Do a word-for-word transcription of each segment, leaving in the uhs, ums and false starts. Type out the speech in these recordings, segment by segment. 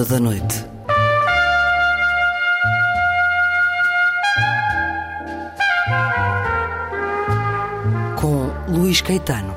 Ronda da Noite. Com Luís Caetano.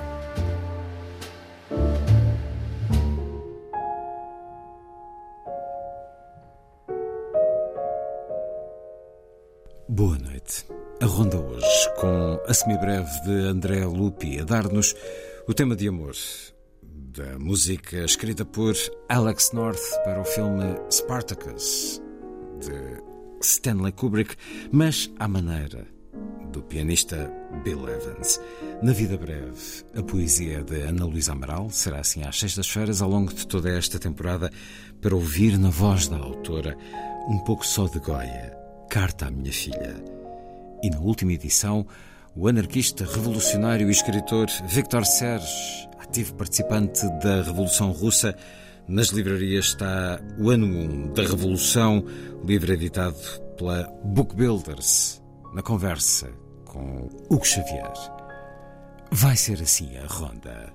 Boa noite. A ronda hoje com a semibreve de André Lupi a dar-nos o tema de amor da música escrita por Alex North para o filme Spartacus de Stanley Kubrick, mas à maneira do pianista Bill Evans. Na vida breve, a poesia de Ana Luísa Amaral será assim às sextas-feiras ao longo de toda esta temporada para ouvir na voz da autora um pouco só de Goya, Carta à Minha Filha. E na última edição, o anarquista, revolucionário e escritor Victor Serge, ativo participante da Revolução Russa. Nas livrarias está o Ano um da Revolução, livro editado pela Book Builders, na conversa com Hugo Xavier. Vai ser assim a ronda.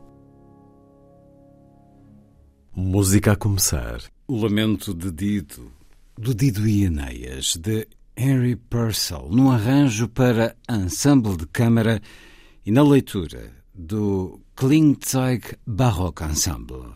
Música a começar. O Lamento de Dido, do Dido e Enéas, de Henry Purcell, num arranjo para ensemble de câmara e na leitura do Klingzeug Baroque Ensemble.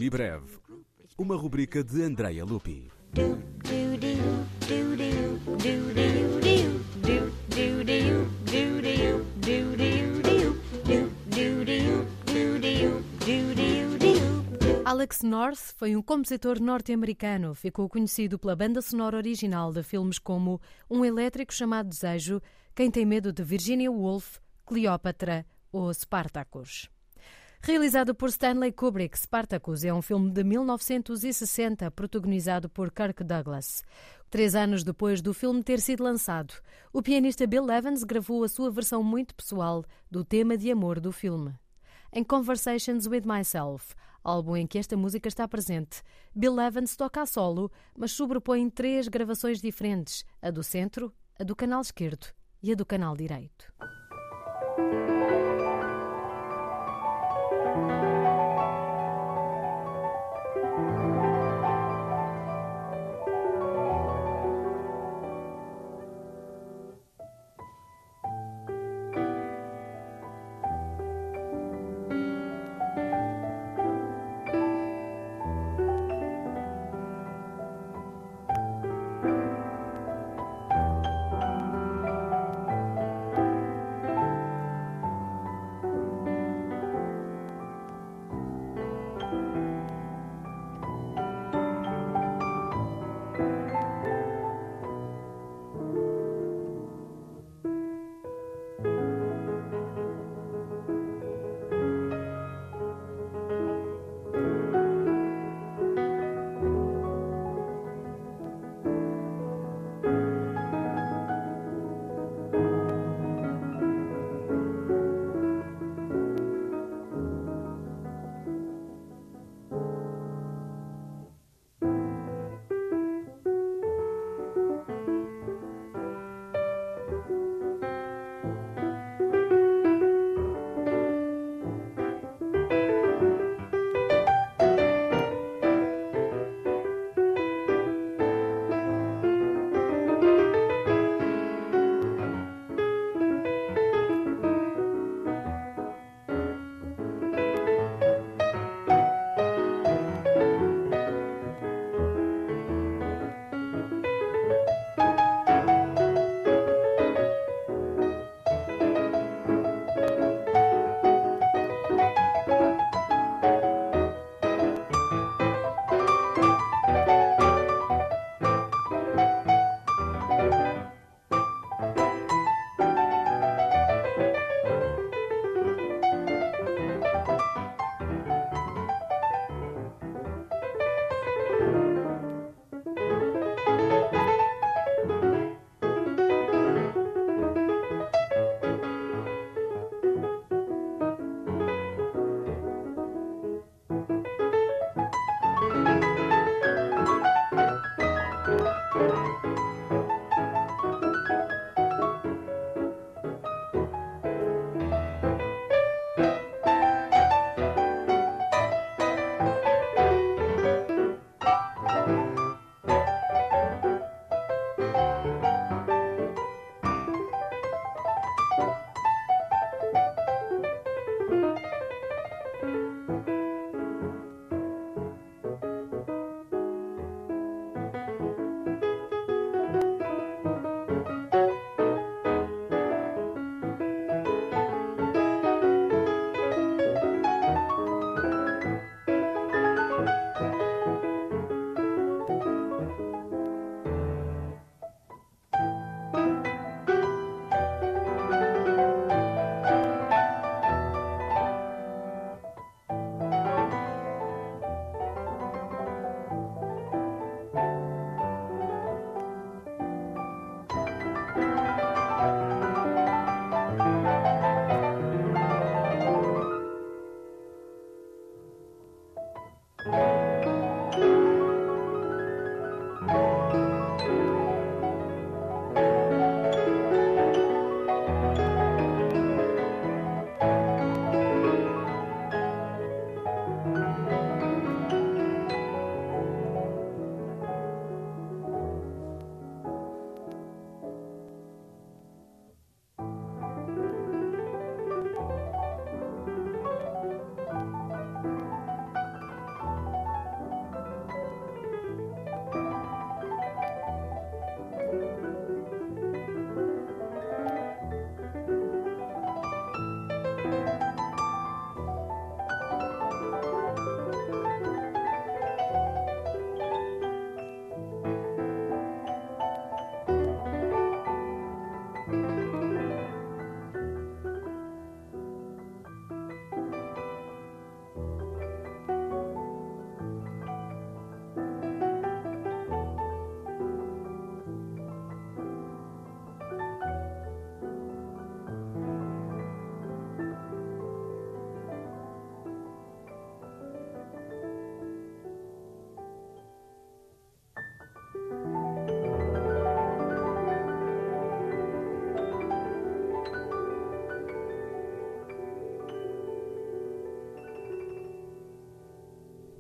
Semibreve, uma rubrica de Andrea Lupi. Alex North foi um compositor norte-americano. Ficou conhecido pela banda sonora original de filmes como Um Elétrico Chamado Desejo, Quem Tem Medo de Virginia Woolf, Cleópatra ou Spartacus. Realizado por Stanley Kubrick, Spartacus é um filme de mil novecentos e sessenta protagonizado por Kirk Douglas. Três anos depois do filme ter sido lançado, o pianista Bill Evans gravou a sua versão muito pessoal do tema de amor do filme. Em Conversations with Myself, álbum em que esta música está presente, Bill Evans toca a solo, mas sobrepõe três gravações diferentes, a do centro, a do canal esquerdo e a do canal direito.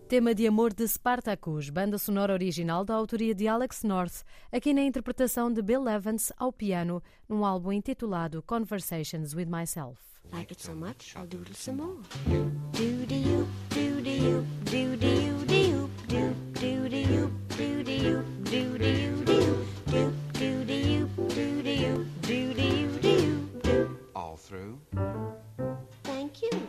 Tema de amor de Spartacus, banda sonora original da autoria de Alex North, aqui na interpretação de Bill Evans ao piano, num álbum intitulado Conversations with Myself. Like it so much, I'll do it some more. Do do you, do do you, do do you, do you, do do do you, do do you, do do you, do you, do do do you, do do you, do do you, do you, do. All through. Thank you.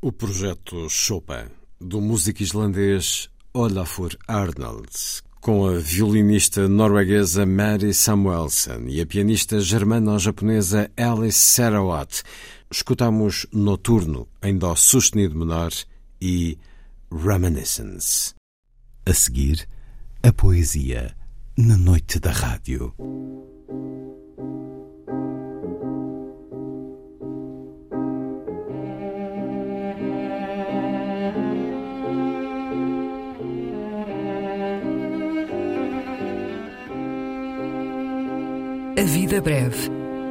O projeto Chopin, do músico islandês Olafur Arnalds, com a violinista norueguesa Mary Samuelson e a pianista germano-japonesa Alice Sarawat, escutamos Noturno em dó sustenido menor e Reminiscence. A seguir, a poesia na noite da rádio. A vida breve.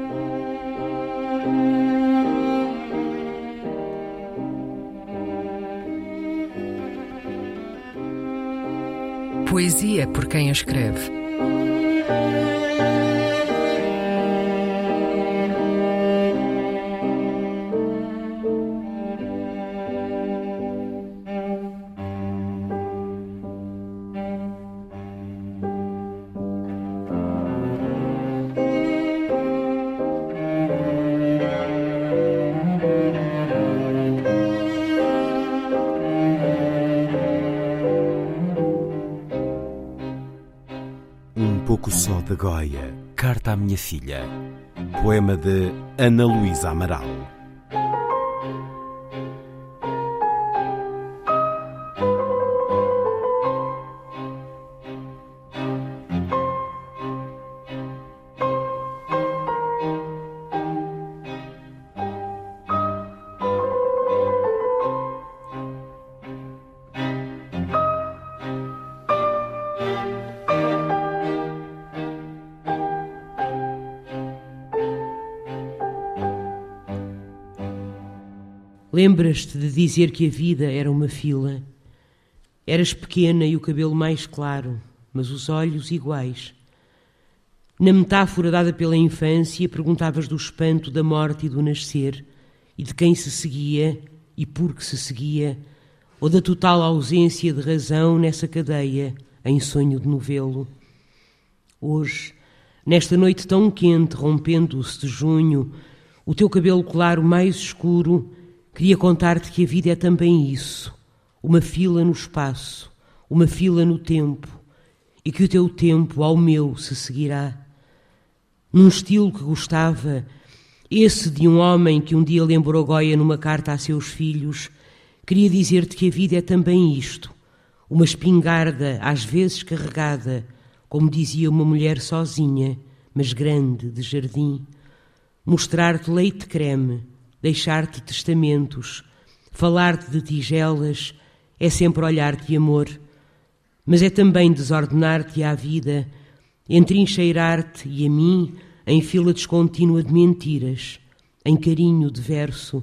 Poesia por quem a escreve. Pouco só de Goia, carta à minha filha. Poema de Ana Luísa Amaral. Lembras-te de dizer que a vida era uma fila? Eras pequena e o cabelo mais claro, mas os olhos iguais. Na metáfora dada pela infância, perguntavas do espanto da morte e do nascer, e de quem se seguia e por que se seguia, ou da total ausência de razão nessa cadeia, em sonho de novelo. Hoje, nesta noite tão quente, rompendo-se de junho, o teu cabelo claro mais escuro, queria contar-te que a vida é também isso, uma fila no espaço, uma fila no tempo, e que o teu tempo ao meu se seguirá. Num estilo que gostava, esse de um homem que um dia lembrou Goia numa carta a seus filhos, queria dizer-te que a vida é também isto, uma espingarda às vezes carregada, como dizia uma mulher sozinha, mas grande, de jardim, mostrar-te leite creme, deixar-te testamentos, falar-te de tigelas, é sempre olhar-te de amor, mas é também desordenar-te à vida, entrincheirar-te e a mim em fila descontínua de mentiras, em carinho de verso.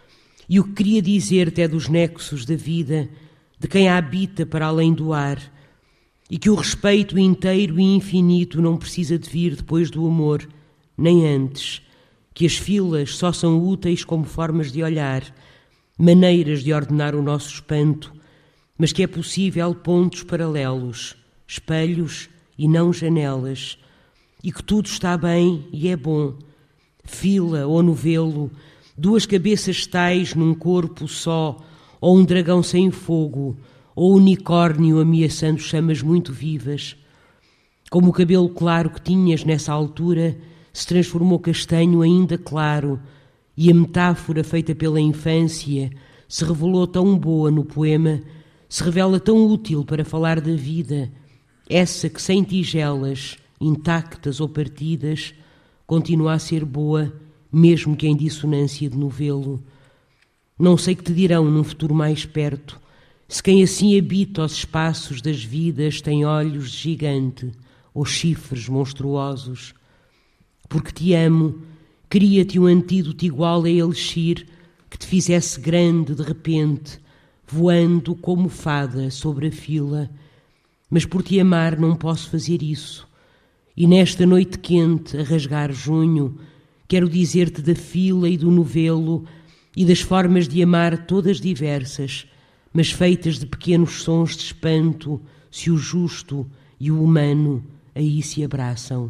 E o que queria dizer-te é dos nexos da vida, de quem a habita para além do ar, e que o respeito inteiro e infinito não precisa de vir depois do amor, nem antes, que as filas só são úteis como formas de olhar, maneiras de ordenar o nosso espanto, mas que é possível pontos paralelos, espelhos e não janelas, e que tudo está bem e é bom, fila ou novelo, duas cabeças tais num corpo só, ou um dragão sem fogo, ou unicórnio ameaçando chamas muito vivas. Como o cabelo claro que tinhas nessa altura se transformou castanho ainda claro, e a metáfora feita pela infância se revelou tão boa no poema, se revela tão útil para falar da vida, essa que sem tigelas, intactas ou partidas, continua a ser boa, mesmo que em dissonância de novelo. Não sei que te dirão num futuro mais perto, se quem assim habita os espaços das vidas tem olhos de gigante ou chifres monstruosos. Porque te amo, queria-te um antídoto igual a elixir que te fizesse grande de repente, voando como fada sobre a fila. Mas por te amar não posso fazer isso. E nesta noite quente, a rasgar junho, quero dizer-te da fila e do novelo e das formas de amar todas diversas, mas feitas de pequenos sons de espanto, se o justo e o humano aí se abraçam.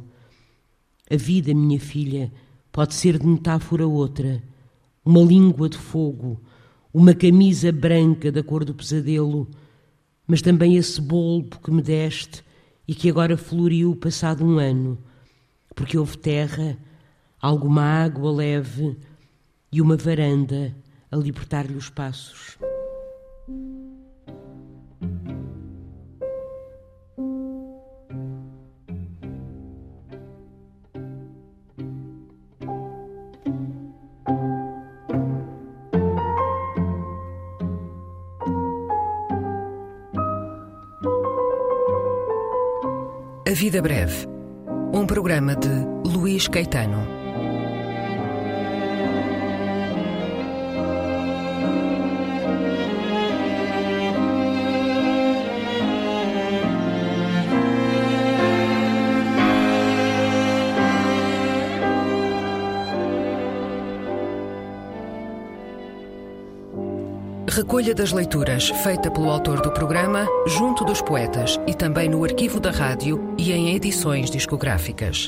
A vida, minha filha, pode ser de metáfora outra, uma língua de fogo, uma camisa branca da cor do pesadelo, mas também esse bolbo que me deste e que agora floriu passado um ano, porque houve terra, alguma água leve e uma varanda a libertar-lhe os passos. A Vida Breve, um programa de Luís Caetano. Recolha das leituras feita pelo autor do programa junto dos poetas e também no arquivo da rádio e em edições discográficas.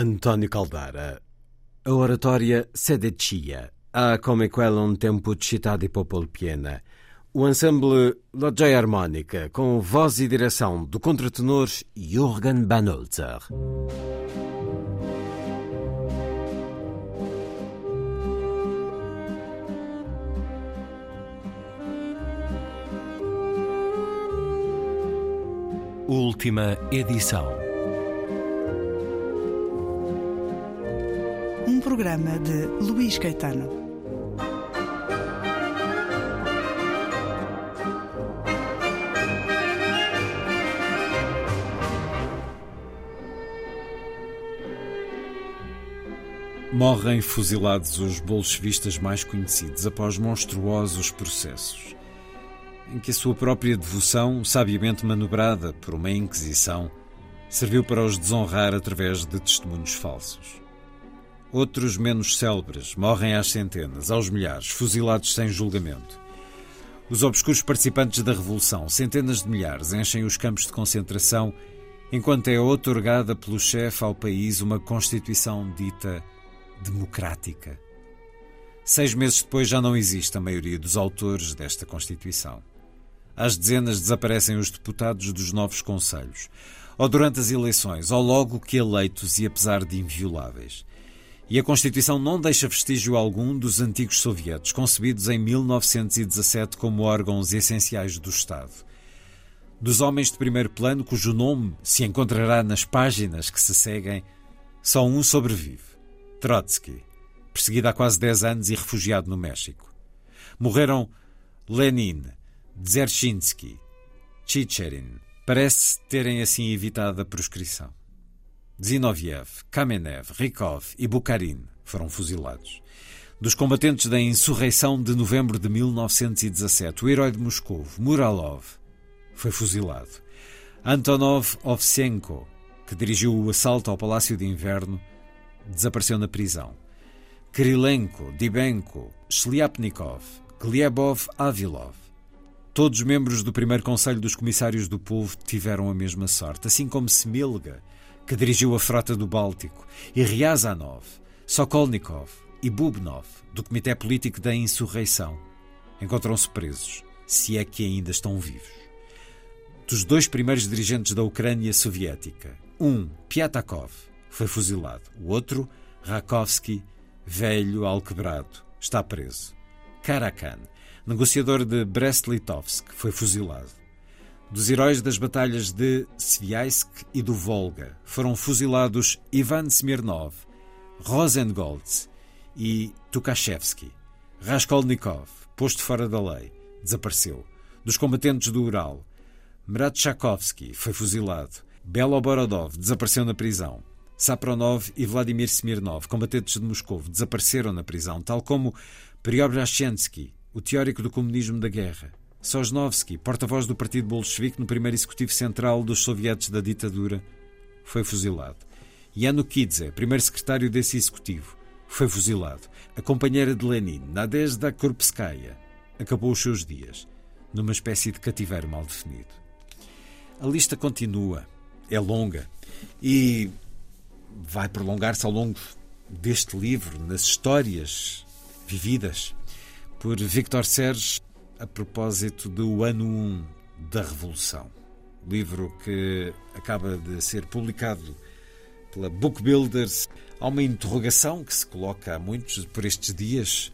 António Caldara. A oratória Sedecia, ha come quella un tempo città di popolo piena. O ensemble La Joia Harmónica, com voz e direção do contratenor Jürgen Banholzer. Última edição. Um programa de Luís Caetano. Morrem fuzilados os bolchevistas mais conhecidos após monstruosos processos, em que a sua própria devoção, sabiamente manobrada por uma inquisição, serviu para os desonrar através de testemunhos falsos. Outros, menos célebres, morrem às centenas, aos milhares, fuzilados sem julgamento. Os obscuros participantes da Revolução, centenas de milhares, enchem os campos de concentração, enquanto é outorgada pelo chefe ao país uma Constituição dita democrática. Seis meses depois já não existe a maioria dos autores desta Constituição. Às dezenas desaparecem os deputados dos novos conselhos, ou durante as eleições, ou logo que eleitos e apesar de invioláveis. E a Constituição não deixa vestígio algum dos antigos sovietes, concebidos em mil novecentos e dezassete como órgãos essenciais do Estado. Dos homens de primeiro plano, cujo nome se encontrará nas páginas que se seguem, só um sobrevive: Trotsky, perseguido há quase dez anos e refugiado no México. Morreram Lenin, Dzerzhinsky, Chicherin. Parece terem assim evitado a proscrição. Zinoviev, Kamenev, Rykov e Bukharin foram fuzilados. Dos combatentes da insurreição de novembro de mil novecentos e dezassete, o herói de Moscou, Muralov, foi fuzilado. Antonov Ovsenko, que dirigiu o assalto ao Palácio de Inverno, desapareceu na prisão. Krylenko, Dybenko, Shliapnikov, Glebov, Avilov. Todos os membros do primeiro Conselho dos Comissários do Povo tiveram a mesma sorte, assim como Smilga, que dirigiu a frota do Báltico, e Ryazanov, Sokolnikov e Bubnov, do Comitê Político da Insurreição, encontram-se presos, se é que ainda estão vivos. Dos dois primeiros dirigentes da Ucrânia soviética, um, Piatakov, foi fuzilado. O outro, Rakovsky, velho, alquebrado, está preso. Karakan, negociador de Brest-Litovsk, foi fuzilado. Dos heróis das batalhas de Sviajsk e do Volga foram fuzilados Ivan Smirnov, Rosengolds e Tukhachevsky. Raskolnikov, posto fora da lei, desapareceu. Dos combatentes do Ural, Mratchakovsky foi fuzilado. Beloborodov desapareceu na prisão. Sapronov e Vladimir Smirnov, combatentes de Moscou, desapareceram na prisão, tal como Pryobrashchensky, o teórico do comunismo da guerra. Sosnovsky, porta-voz do Partido Bolchevique no primeiro executivo central dos sovietes da ditadura, foi fuzilado. Yanukidze, primeiro secretário desse executivo, foi fuzilado. A companheira de Lenin, Nadezhda Krupskaya, acabou os seus dias numa espécie de cativeiro mal definido. A lista continua, é longa e vai prolongar-se ao longo deste livro, nas histórias vividas por Victor Serge a propósito do ano um da Revolução. Livro que acaba de ser publicado pela Book Builders. Há uma interrogação que se coloca a muitos por estes dias: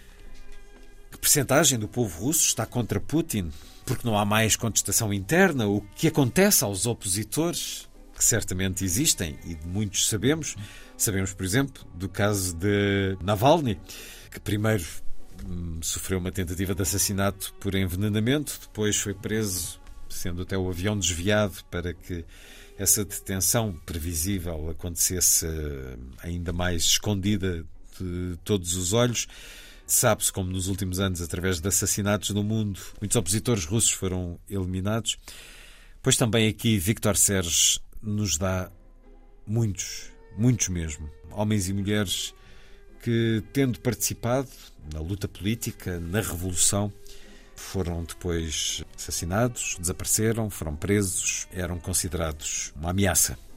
que percentagem do povo russo está contra Putin? Porque não há mais contestação interna. O que acontece aos opositores, que certamente existem e de muitos sabemos. Sabemos, por exemplo, do caso de Navalny, que primeiro hum, sofreu uma tentativa de assassinato por envenenamento, depois foi preso, sendo até o avião desviado para que essa detenção previsível acontecesse ainda mais escondida de todos os olhos. Sabe-se como nos últimos anos, através de assassinatos no mundo, muitos opositores russos foram eliminados. Pois também aqui Victor Serge nos dá muitos, muitos mesmo, homens e mulheres que, tendo participado na luta política, na Revolução, foram depois assassinados, desapareceram, foram presos, eram considerados uma ameaça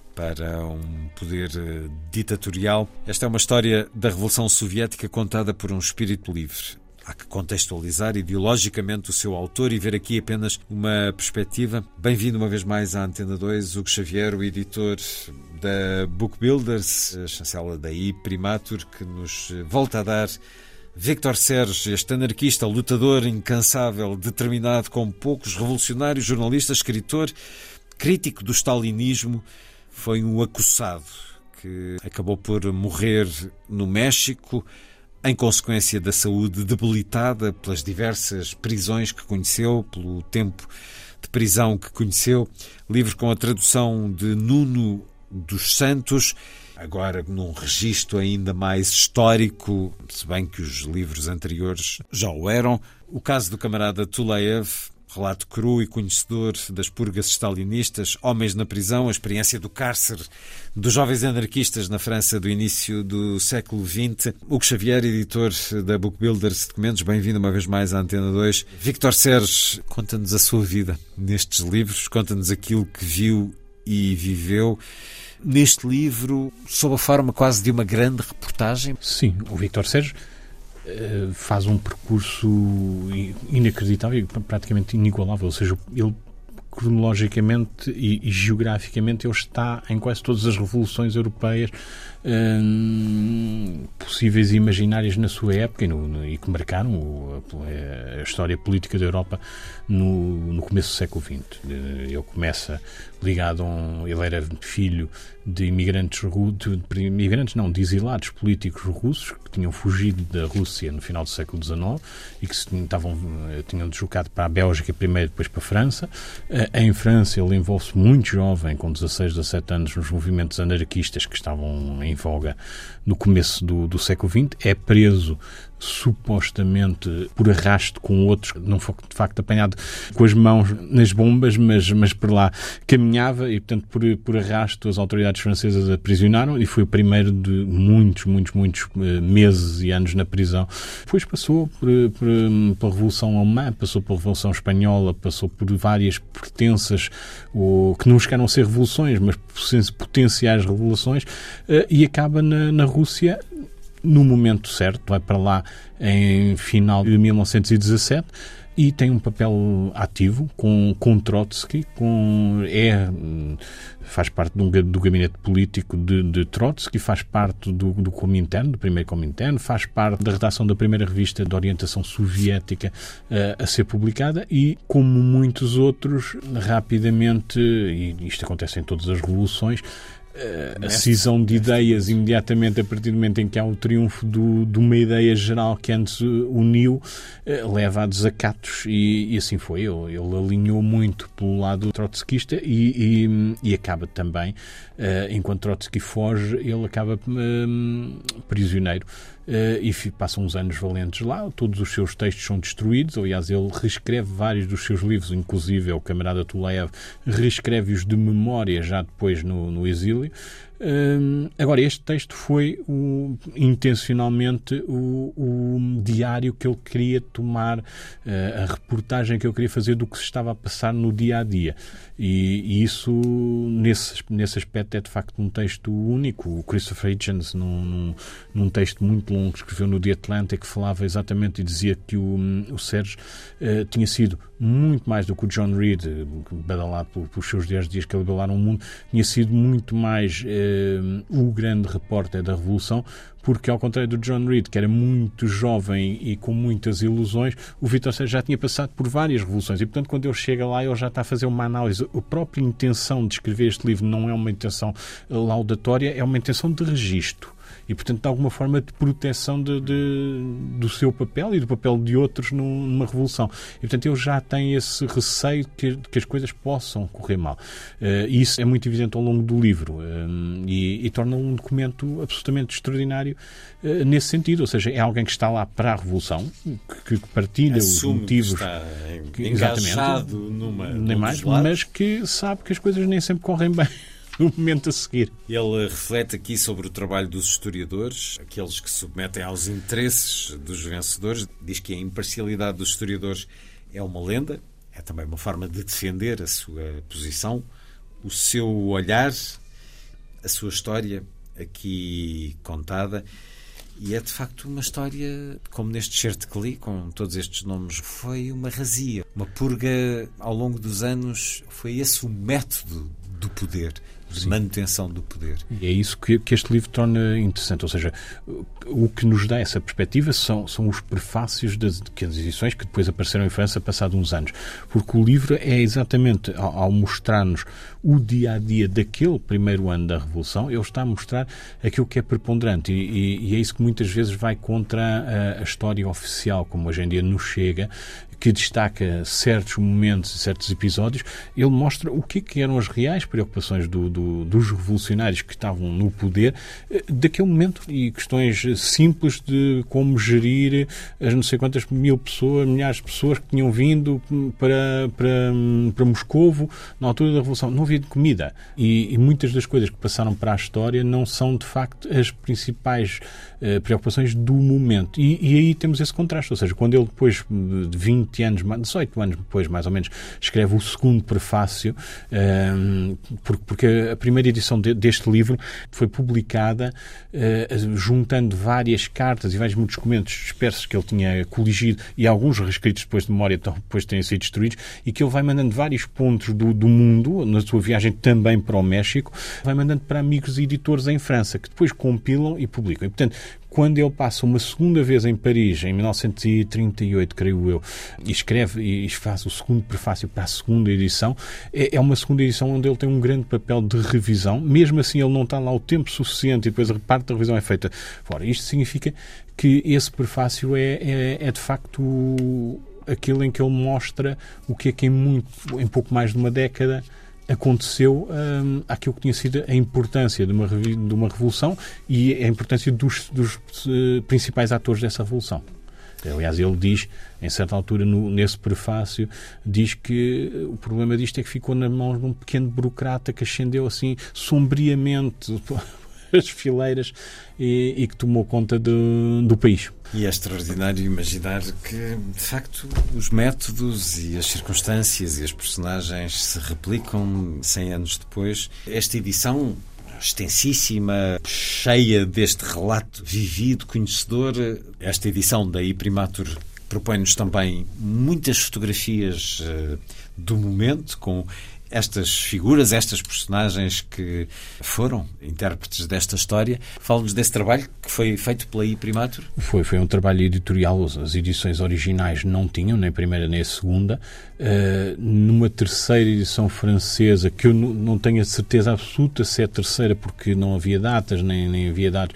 para um poder ditatorial. Esta é uma história da Revolução Soviética contada por um espírito livre. Há que contextualizar ideologicamente o seu autor e ver aqui apenas uma perspectiva. Bem-vindo uma vez mais à Antena dois, Hugo Xavier, o editor da Book Builders, a chancela da Imprimatur, que nos volta a dar Victor Serge, este anarquista, lutador incansável, determinado, como poucos, revolucionário, jornalista, escritor, crítico do stalinismo. Foi um acossado que acabou por morrer no México em consequência da saúde debilitada pelas diversas prisões que conheceu, pelo tempo de prisão que conheceu. Livro com a tradução de Nuno dos Santos, agora num registro ainda mais histórico, se bem que os livros anteriores já o eram. O caso do camarada Tulaev, relato cru e conhecedor das purgas stalinistas, homens na prisão, a experiência do cárcere dos jovens anarquistas na França do início do século vinte. Hugo Xavier, editor da Book Builders Documentos, bem-vindo uma vez mais à Antena dois. Victor Serge, conta-nos a sua vida nestes livros, conta-nos aquilo que viu e viveu neste livro, sob a forma quase de uma grande reportagem. Sim, o Victor Serge uh, faz um percurso inacreditável e praticamente inigualável, ou seja, ele cronologicamente e, e geograficamente ele está em quase todas as revoluções europeias hum, possíveis e imaginárias na sua época e, no, no, e que marcaram o, a, a história política da Europa no, no começo do século vinte. Ele começa ligado a um... Ele era filho de imigrantes, de, de imigrantes não, de exilados políticos russos que tinham fugido da Rússia no final do século dezenove e que se estavam, tinham deslocado para a Bélgica primeiro, depois para a França. Em França ele envolve-se muito jovem, com dezasseis, dezassete anos, nos movimentos anarquistas que estavam em voga no começo do, do século vinte. É preso supostamente por arrasto com outros, não foi de facto apanhado com as mãos nas bombas, mas, mas por lá caminhava e, portanto, por, por arrasto as autoridades francesas aprisionaram e foi o primeiro de muitos, muitos, muitos meses e anos na prisão. Depois passou por, por, pela Revolução Alemã, passou pela Revolução Espanhola, passou por várias pretensas, ou, que não chegaram a ser revoluções, mas potenciais revoluções, e acaba na, na Rússia no momento certo, vai para lá em final de mil novecentos e dezassete e tem um papel ativo com, com Trotsky, com, é, faz parte do, do gabinete político de, de Trotsky, faz parte do, do Comintern, do primeiro Comintern, faz parte da redação da primeira revista de orientação soviética uh, a ser publicada e, como muitos outros, rapidamente, e isto acontece em todas as revoluções, a cisão de ideias imediatamente a partir do momento em que há o triunfo do, de uma ideia geral que antes uniu, leva a desacatos e, e assim foi. Ele, ele alinhou muito pelo lado trotskista e, e, e acaba também, enquanto Trotsky foge, ele acaba um, prisioneiro. Uh, e passam uns anos valentes lá, todos os seus textos são destruídos, aliás ele reescreve vários dos seus livros, inclusive o camarada Tulaev reescreve-os de memória já depois no, no exílio. Uh, agora, este texto foi o, intencionalmente o, o diário que ele queria tomar, uh, a reportagem que ele queria fazer do que se estava a passar no dia-a-dia. E, e isso, nesse, nesse aspecto, é de facto um texto único. O Christopher Hitchens, num, num, num texto muito longo que escreveu no The Atlantic, falava exatamente e dizia que o, o Serge uh, tinha sido muito mais do que o John Reed, badalado pelos seus dez dias que ele balaram o mundo, tinha sido muito mais uh, o grande repórter da Revolução, porque ao contrário do John Reed, que era muito jovem e com muitas ilusões, o Victor Serge já tinha passado por várias revoluções e, portanto, quando ele chega lá, ele já está a fazer uma análise. A própria intenção de escrever este livro não é uma intenção laudatória, é uma intenção de registro. E, portanto, de alguma forma de proteção de, de, do seu papel e do papel de outros numa revolução. E, portanto, ele já tem esse receio que, que as coisas possam correr mal. Uh, e isso é muito evidente ao longo do livro uh, e, e torna um documento absolutamente extraordinário uh, nesse sentido. Ou seja, é alguém que está lá para a revolução, que, que partilha Assume os motivos. Que está que, engajado numa, nem num mais, mas que sabe que as coisas nem sempre correm bem no momento a seguir. Ele reflete aqui sobre o trabalho dos historiadores, aqueles que se submetem aos interesses dos vencedores. Diz que a imparcialidade dos historiadores é uma lenda, é também uma forma de defender a sua posição, o seu olhar a sua história aqui contada. E é de facto uma história, como neste certo que li, com todos estes nomes, foi uma razia, uma purga ao longo dos anos. Foi esse o método do poder, de Sim. manutenção do poder. E é isso que, que este livro torna interessante, ou seja, o que nos dá essa perspectiva são, são os prefácios das, das edições que depois apareceram em França passados uns anos, porque o livro é exatamente, ao, ao mostrar-nos o dia-a-dia daquele primeiro ano da Revolução, ele está a mostrar aquilo que é preponderante, e, e, e é isso que muitas vezes vai contra a, a história oficial, como hoje em dia nos chega, que destaca certos momentos e certos episódios. Ele mostra o que, que eram as reais preocupações do, do, dos revolucionários que estavam no poder daquele momento, e questões simples de como gerir as não sei quantas mil pessoas, milhares de pessoas que tinham vindo para, para, para Moscovo na altura da Revolução. Não havia comida. E, e muitas das coisas que passaram para a história não são, de facto, as principais uh, preocupações do momento. E, e aí temos esse contraste. Ou seja, quando ele depois de vinte anos, dezoito anos depois, mais ou menos, escreve o segundo prefácio, um, porque a primeira edição de, deste livro foi publicada uh, juntando várias cartas e vários muitos documentos dispersos que ele tinha coligido, e alguns reescritos depois de memória, então, depois de terem sido destruídos, e que ele vai mandando vários pontos do, do mundo, na sua viagem também para o México, vai mandando para amigos e editores em França, que depois compilam e publicam. E, portanto, quando ele passa uma segunda vez em Paris, em mil novecentos e trinta e oito, creio eu, e escreve e faz o segundo prefácio para a segunda edição, é uma segunda edição onde ele tem um grande papel de revisão. Mesmo assim, ele não está lá o tempo suficiente e depois a parte da revisão é feita fora. Isto significa que esse prefácio é, é, é de facto aquilo em que ele mostra o que é que em, muito, em pouco mais de uma década aconteceu hum, aquilo que tinha sido a importância de uma, de uma revolução e a importância dos, dos uh, principais atores dessa revolução. Aliás, ele diz, em certa altura, no, nesse prefácio, diz que o problema disto é que ficou nas mãos de um pequeno burocrata que ascendeu assim sombriamente as fileiras e, e que tomou conta do, do país. E é extraordinário imaginar que, de facto, os métodos e as circunstâncias e as personagens se replicam cem anos depois. Esta edição extensíssima, cheia deste relato vivido, conhecedor, esta edição da Imprimatur propõe-nos também muitas fotografias uh, do momento, com estas figuras, estas personagens que foram intérpretes desta história. Fala-nos desse trabalho que foi feito pela Imprimatur. Foi, foi um trabalho editorial. As edições originais não tinham, nem a primeira nem a segunda. Uh, numa terceira edição francesa, que eu não, não tenho a certeza absoluta se é a terceira, porque não havia datas, nem, nem havia dados,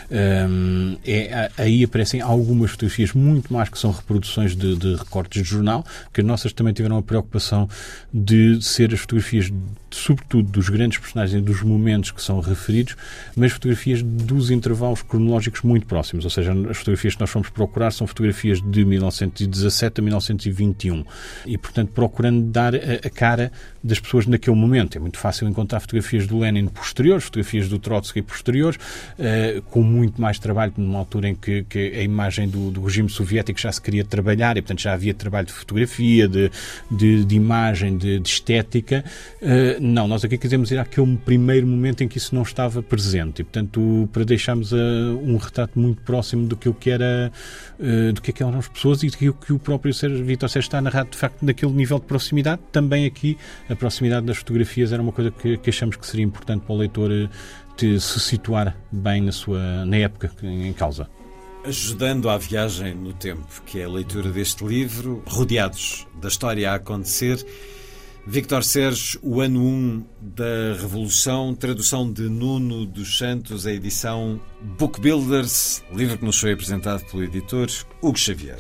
uh, é, aí aparecem algumas fotografias, muito mais que são reproduções de, de recortes de jornal, que as nossas também tiveram a preocupação de ser as fotografias, sobretudo dos grandes personagens e dos momentos que são referidos, mas fotografias dos intervalos cronológicos muito próximos. Ou seja, as fotografias que nós fomos procurar são fotografias de mil novecentos e dezassete a mil novecentos e vinte e um. E, portanto, procurando dar a, a cara das pessoas naquele momento. É muito fácil encontrar fotografias do Lenin posteriores, fotografias do Trotsky posteriores, uh, com muito mais trabalho, numa altura em que, que a imagem do, do regime soviético já se queria trabalhar, e, portanto, já havia trabalho de fotografia, de, de, de imagem, de, de estética. Uh, não, nós aqui quisemos ir àquele primeiro momento em que isso não estava presente, e, portanto, para deixarmos uh, um retrato muito próximo do que, que era, uh, do que, que eram as pessoas e do que, que o próprio Vítor Sérgio está a narrar, de facto, naquele nível de proximidade. Também aqui a proximidade das fotografias era uma coisa que, que achamos que seria importante para o leitor de se situar bem na, sua, na época em causa. Ajudando à viagem no tempo, que é a leitura deste livro, rodeados da história a acontecer, Vítor Sérgio, o ano um da Revolução, tradução de Nuno dos Santos, a edição Book Builders, livro que nos foi apresentado pelo editor Hugo Xavier.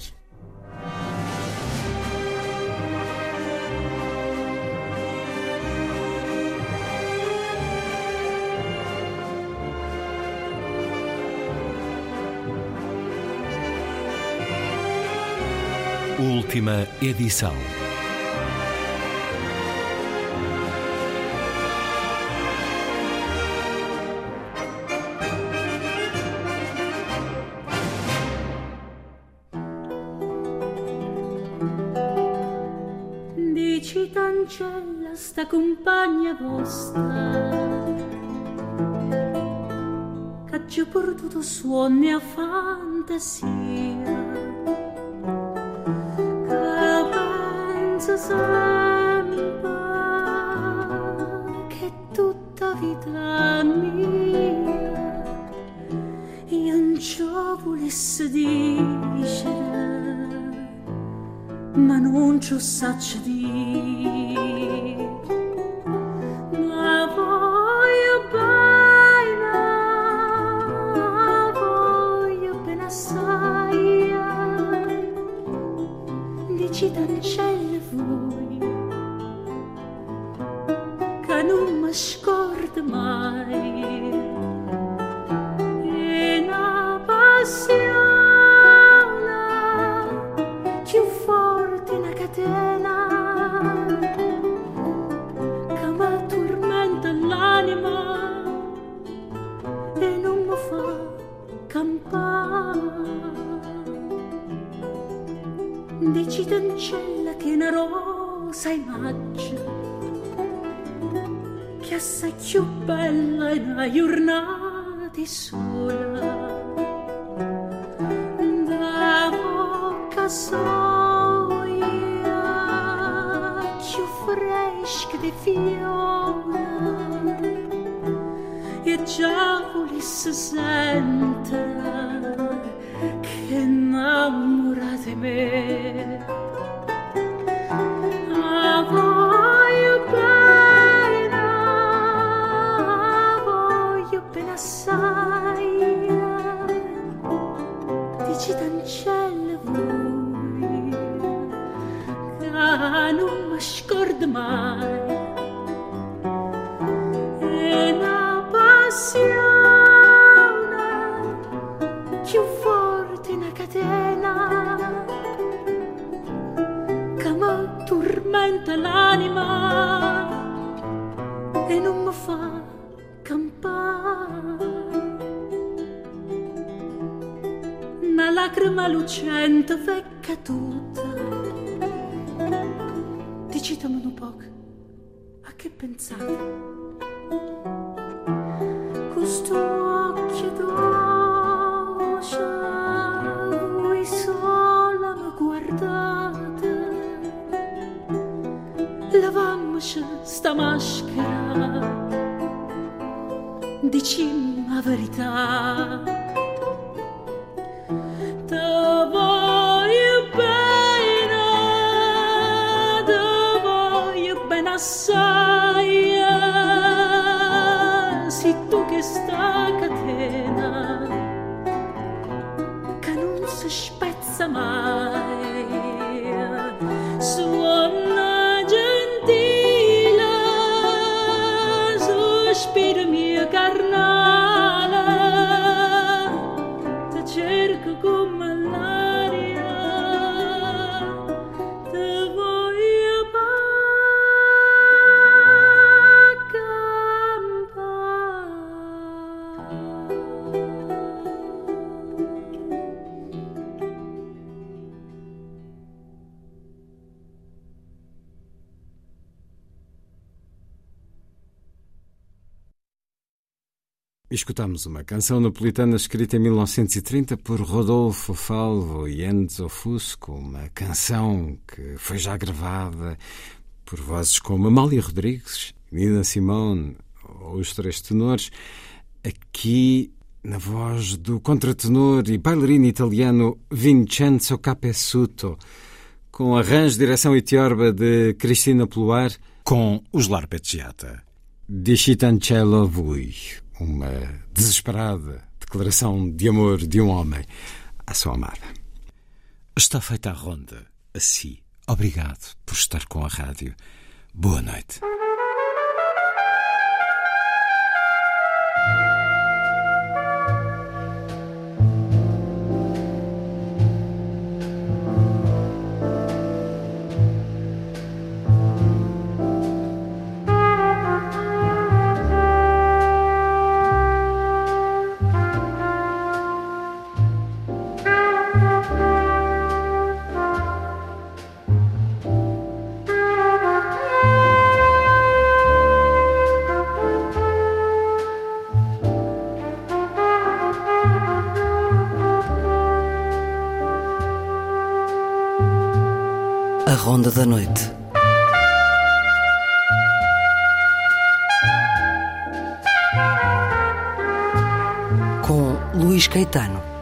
Última edição. Dici t'ancella sta compagna vostra perduto suoni a fantasia, che penso sempre che tutta vita mia io non ci volessi dicere, ma non ci saccio dire, ma voglio bene, voglio bene assai, dici t'ancelle voi, che non mi scordo mai, e una passione più forte una catena che mi tormenta l'anima e non mi fa campare. Dici t'ancella che una rosa immagine che assai più bella in una giornata sola, da bocca soia più fresca di viola, e già volesse sentire che innamora di me. Ah, voglio bene, voglio bene assai, dici t'ancella voi, che non mi scordo mai, e una passione più forte una catena che mi tormenta l'anima e non mi fa campare. Una lacrima lucente vecchia tutta, dicitemi un poco a che pensate, questo occhio dolce voi sola mi guardate, lavammoci sta maschera, dicimmi la verità, te voglio bene, te voglio bene assai, si tu che sta catena che non si spezza mai, suona gentile, sospiro mio carnale, ti cerco come l'aria, ti voglio Escutamos uma canção napolitana escrita em mil novecentos e trinta por Rodolfo Falvo e Enzo Fusco, uma canção que foi já gravada por vozes como Amália Rodrigues, Nina Simone ou os Três Tenores, aqui na voz do contratenor e bailarino italiano Vincenzo Capessuto, com arranjo, direção e tiorba de Cristina Ploar, com os L'Arpeggiata. Dici t'ancella voi, uma desesperada declaração de amor de um homem à sua amada. Está feita a ronda. Assim, obrigado por estar com a rádio. Boa noite. Thank you. Ronda da Noite. Com Luís Caetano.